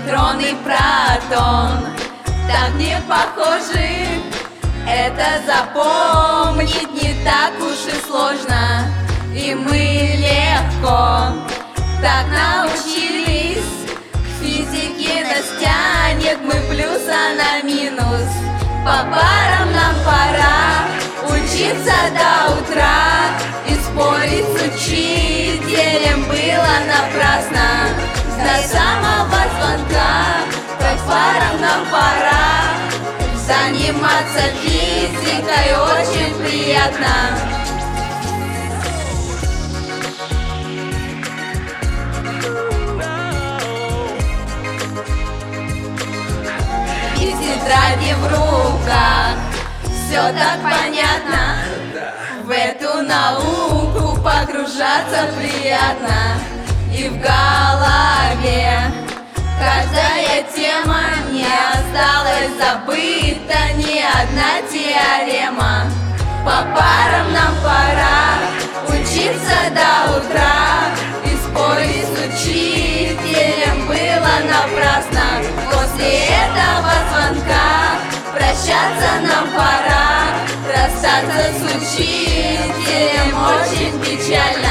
электрон и протон так не похожи. Это запомнить не так уж и сложно, и мы легко так научились. К физике настянет мы плюса на минус. По парам нам пора учиться до утра, и спорить с учителем было напрасно. До самого звонка по парам нам пора. Заниматься физикой очень приятно. И тетради в руках, все так понятно. В эту науку погружаться приятно. И в голове каждая тема, не осталась забыта ни одна теорема. По парам нам пора учиться до утра, и спорить с учителем было напрасно. После этого звонка прощаться нам пора. Расстаться с учителем очень печально.